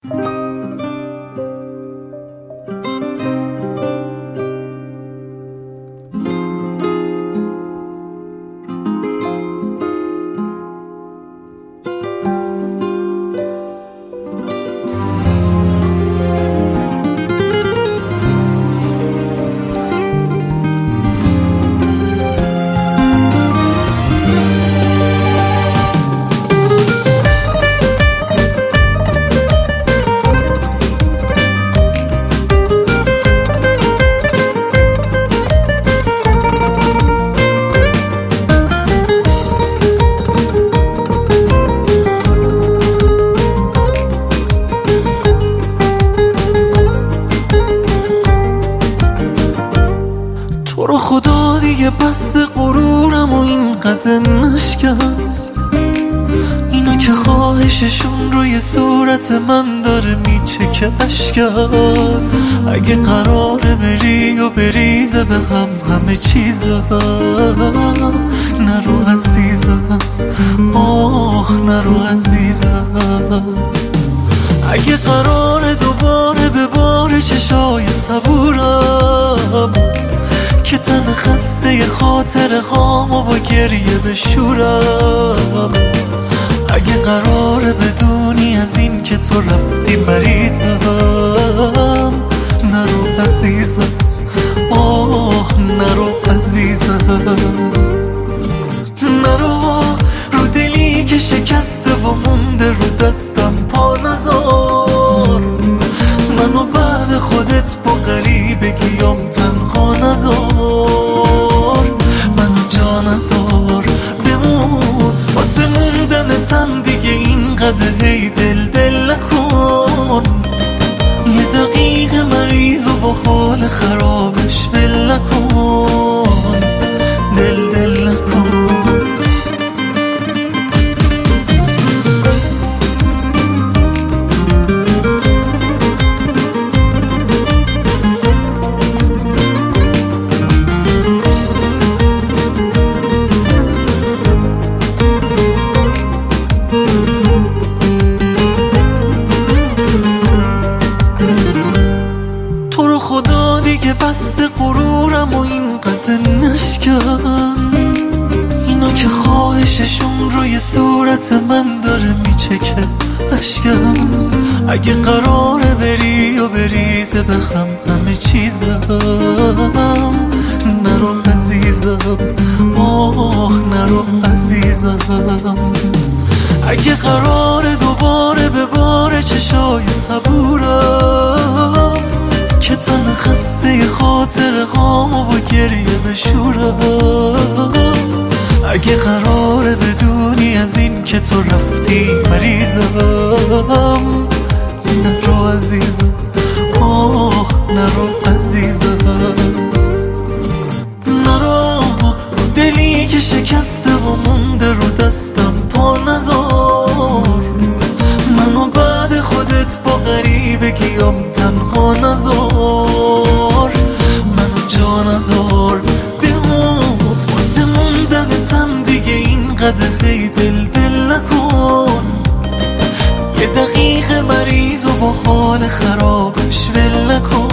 تو رو خدا دیگه بس غرورم و اینقدر نشکن، اینا که خواهششون روی صورت من داره میچکه اشکن. اگه قراره بری و بریزه به هم همه چیزم، نرو عزیزم، آه نرو عزیزم. اگه قراره دوباره به بار چشای صبورم که تن خسته خاطر خامو با گریه بشورم، اگه قراره بدونی از این که تو رفتی مریضم، نرو عزیزم، آه نرو عزیزم. نرو رو دلی که شکسته و مونده رو دستم پا نذار، منو بعد خودت با غریبگیام تنها نذار، منو جا نذار بمون واسه موندنتم دیگه اینقدر هی دل نکن. یه دقیقه مریض و با حال خرابش ول نکن، دل نکن. تو رو خدا دیگه بس غرورم و اینقدر نشکن، اینا که خواهششون روی صورت من داره میچکه اشکن. اگه قراره بری و بریزه به هم همه چیزم، نرو عزیزم، آه نرو عزیزم. اگه قراره دوباره به بار چشای صبورم که تن خسته خاطر غامو با گریه بشورم، اگه قراره بدونی از این که تو رفتی مریضم، نرو عزیزم، آه نرو عزیزم. نرو دلی که شکسته و مونده رو دستم پا نذار، منو بعد خودت با غریبگیام تنها نذار، منو جا نذار بمون واسه موندنتم دیگه اینقدر هی دل نکن. یه دقیقه مریض و با حال خرابش ول نکن.